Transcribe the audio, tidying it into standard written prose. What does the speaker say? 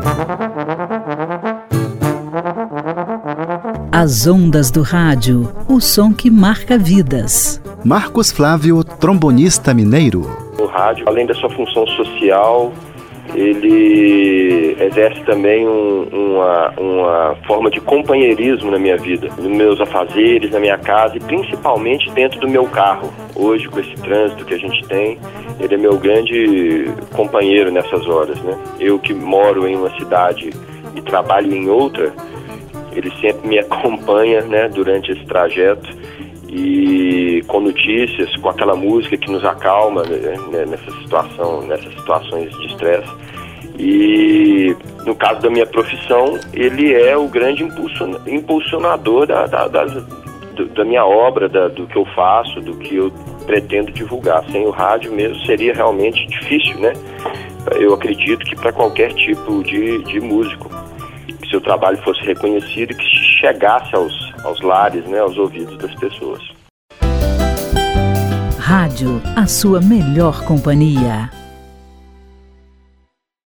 As ondas do rádio, o som que marca vidas. Marcos Flávio, trombonista mineiro. O rádio, além da sua função social, ele exerce também uma forma de companheirismo na minha vida, nos meus afazeres, na minha casa e principalmente dentro do meu carro. Hoje, com esse trânsito que a gente tem, ele é meu grande companheiro nessas horas, né? Eu que moro em uma cidade e trabalho em outra, ele sempre me acompanha, né, durante esse trajeto e com notícias, com aquela música que nos acalma, né, nessas situações de estresse. E no caso da minha profissão, ele é o grande impulsionador da minha obra, do que eu faço, do que eu pretendo divulgar. Sem o rádio mesmo seria realmente difícil, né? Eu acredito que para qualquer tipo de músico, que seu trabalho fosse reconhecido e que chegasse aos lares, né, aos ouvidos das pessoas. Rádio, a sua melhor companhia.